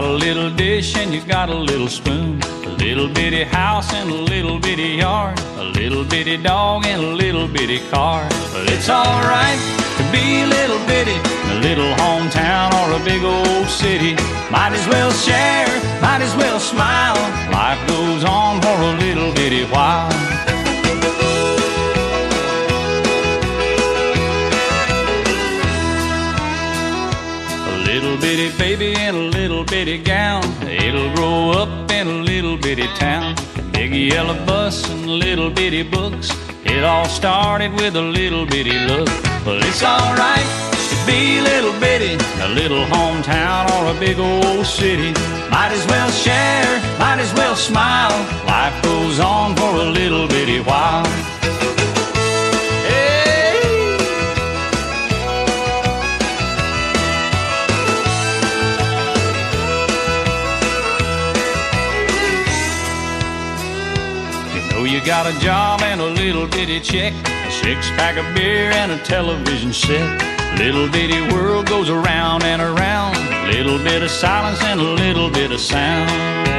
a little dish and you got a little spoon, a little bitty house and a little bitty yard, a little bitty dog and a little bitty car. But it's alright to be a little bitty in a little hometown or a big old city. Might as well share, might as well smile. Life goes on for a little bitty while. A little bitty baby in a little bitty gown, it'll grow up in a little bitty town. Big yellow bus and little bitty books, it all started with a little bitty look. But it's alright to be a little bitty in a little hometown or a big old city. Might as well share, might as well smile. Life goes on for a little bitty while. You got a job and a little bitty check, a six-pack of beer and a television set. Little bitty world goes around and around, a little bit of silence and a little bit of sound.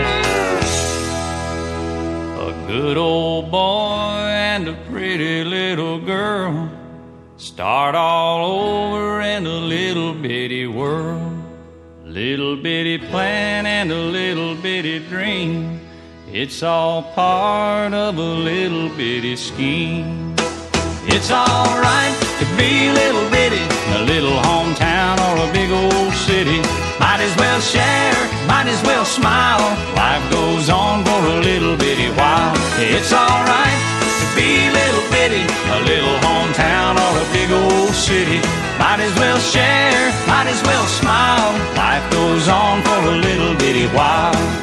A good old boy and a pretty little girl start all over in a little bitty world. Little bitty plan and a little bitty dream, it's all part of a little bitty scheme. It's alright to be a little bitty in a little hometown or a big old city. Might as well share, might as well smile. Life goes on for a little bitty while. It's alright to be a little bitty in a little hometown or a big old city. Might as well share, might as well smile. Life goes on for a little bitty while.